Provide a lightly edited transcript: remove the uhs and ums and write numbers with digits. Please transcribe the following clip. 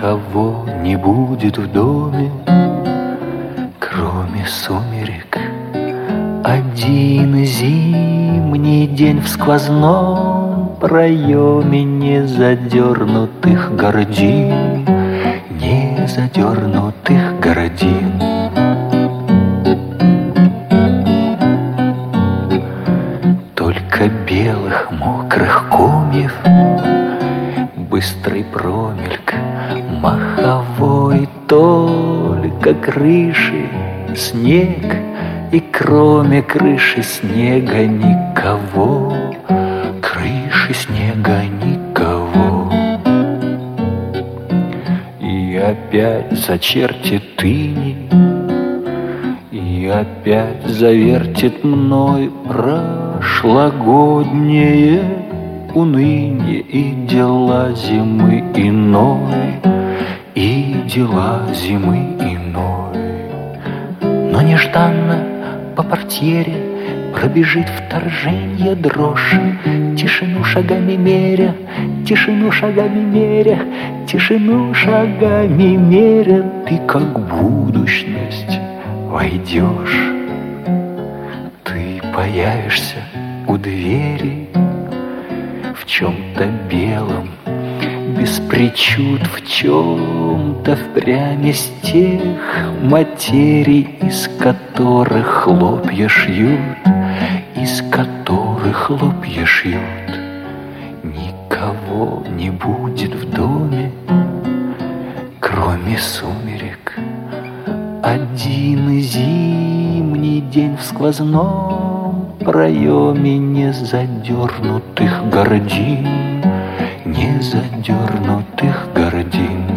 никого не будет в доме, кроме сумерек. Один зимний день в сквозном проеме незадернутых гордин, незадернутых гордин. Только белых мокрых комьев, быстрый промельк маховой, только крыши снег, и кроме крыши снега никого, крыши снега никого. И опять зачертит иней, и опять завертит мной прошлогоднее уныние и дела зимы иной, и дела зимы иной. Но нежданно по портьере пробежит вторженье дрожь, тишину шагами меря, тишину шагами меря, тишину шагами меря. Ты как будущность войдешь, ты появишься у двери в чем-то белом, без причуд, в чем-то впрямь из тех материй, из которых хлопья шьют, из которых хлопья шьют. Никого не будет в доме, кроме сумерек. Один зимний день в сквозном проеме незадернутых гордин, незадернутых гордин.